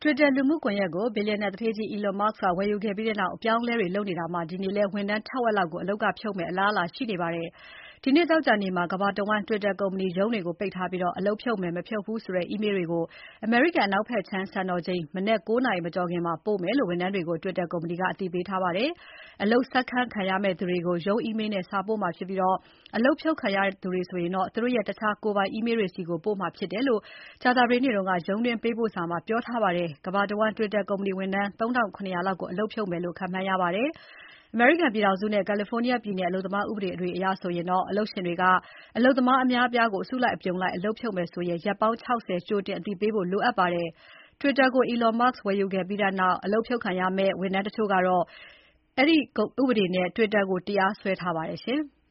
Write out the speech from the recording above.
Twitter လူမှုကွန်ယက်ကို ဘီလျံနာသူဌေးကြီး Elon Musk ကဝယ်ယူခဲ့ပြီးနောက် အပြောင်းအလဲတွေလုပ်နေတာမှာ ဒီနေ့လည်း ဝန်ထမ်းထက်ဝက်လောက်ကို အလုပ်ကဖြုတ်မယ့်အလားအလာရှိနေပါတယ်။ ဒီနေ့ သောကြာနေ့မှာ ကမ္ဘာတဝန်း Twitter ကုမ္ပဏီရုံးတွေကိုပိတ်ထားပြီး အလုပ်ဖြုတ်မယ် မဖြုတ်ဘူးဆိုတဲ့ Email တွေကို အမေရိကန်အနောက်ဖက်ခြမ်း စံတော်ချိန် မနက် ၉ နာရီမကျော်ခင် ပို့မယ်လို့ ဝန်ထမ်းတွေကို Twitter ကုမ္ပဏီက အသိပေးထားပါတယ်။ အလုပ်ဆက်ခန့်ခံရမယ့်သူတွေကို ရုံး Email နဲ့စာပို့မှာဖြစ်ပြီး အလုပ်ဖြုတ်ခံရသူတွေဆိုရင်တော့ သူတို့ရဲ့ တခြားကိုယ်ပိုင် Email တွေဆီပို့မှာဖြစ်တယ်လို့ ကြာသပတေးနေ့က ရုံးတွင်းပေးပို့စာမှာ ပြောထားပါတယ်။ ကမ္ဘာတဝန်း Twitter ကုမ္ပဏီဝန်ထမ်း ၃၇၀၀ လောက်ကို အလုပ်ဖြုတ်မယ်လို့ ခန့်မှန်းရပါတယ်။ အမေရိကန်ပြည်ထောင်စုနဲ့ California ပြည်နယ် အလုပ်သမားဥပဒေတွေအရဆိုရင် အလုပ်ရှင်တွေက အလုပ်သမားအများအပြားကို အစုလိုက်အပြုံလိုက် အလုပ်ဖြုတ်မယ်ဆိုရင် ရက်ပေါင်း ၆၀ ကြိုတင်အသိပေးဖို့လိုအပ်ပါတယ်။ Twitter ကို Elon Musk ဝယ်ယူခဲ့ပြီးနောက် အလုပ်ဖြုတ်ခံရမယ့် ဝန်ထမ်းတချို့ကတော့ အဲဒီဥပဒေနဲ့ Twitter ကိုတရားစွဲထားပါတယ်။